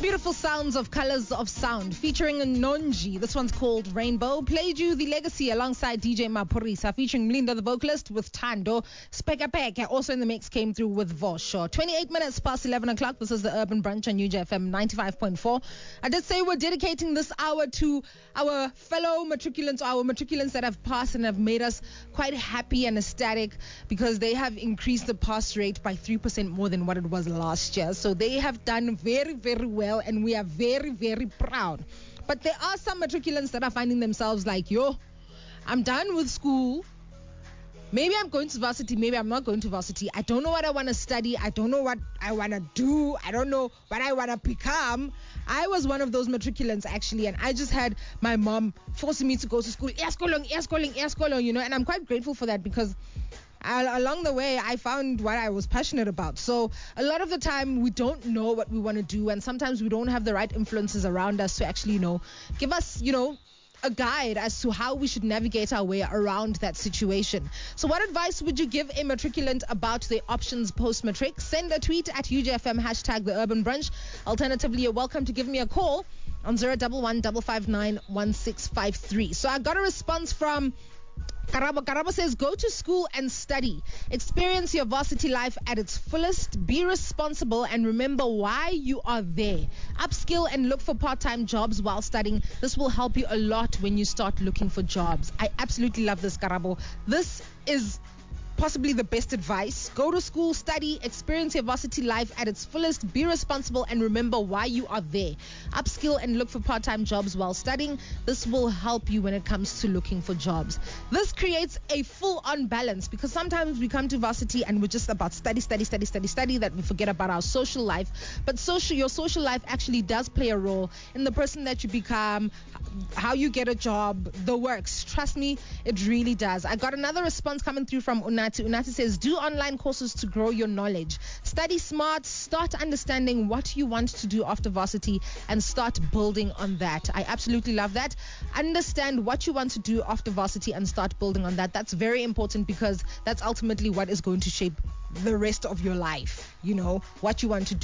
beautiful sounds of Colors of Sound featuring Nonji. This one's called Rainbow. Played you The Legacy alongside DJ Mapurisa featuring Mlinda the vocalist with Tando. Speka Peka also in the mix came through with Vosho. 28 minutes past 11 o'clock. This is the Urban Brunch on UJFM 95.4. I did say we're dedicating this hour to our fellow matriculants, our matriculants that have passed and have made us quite happy and ecstatic because they have increased the pass rate by 3% more than what it was last year. So they have done very, very well, and we are very, very proud. But there are some matriculants that are finding themselves like, I'm done with school. Maybe I'm going to varsity, maybe I'm not going to varsity. I don't know what I want to study. I don't know what I want to do. I don't know what I want to become. I was one of those matriculants, actually, and I just had my mom forcing me to go to school. And I'm quite grateful for that because along the way, I found what I was passionate about. So a lot of the time, we don't know what we want to do, and sometimes we don't have the right influences around us to actually, give us, a guide as to how we should navigate our way around that situation. So what advice would you give a matriculant about their options post-matric? Send a tweet at UJFM, hashtag the Urban Brunch. Alternatively, you're welcome to give me a call on 011-559-1653. So I got a response from Karabo. Karabo says, go to school and study. Experience your varsity life at its fullest. Be responsible and remember why you are there. Upskill and look for part-time jobs while studying. This will help you a lot when you start looking for jobs. I absolutely love this, Karabo. This is possibly the best advice. Go to school, study, experience your varsity life at its fullest, be responsible, and remember why you are there. Upskill and look for part-time jobs while studying. This will help you when it comes to looking for jobs. This creates a full-on balance because sometimes we come to varsity and we're just about study, that we forget about our social life. But your social life actually does play a role in the person that you become, how you get a job, the works. Trust me, it really does. I got another response coming through from Unati. Unati says, do online courses to grow your knowledge. Study smart, start understanding what you want to do after varsity and start building on that. I absolutely love that. Understand what you want to do after varsity and start building on that. That's very important because that's ultimately what is going to shape the rest of your life, what you want to do.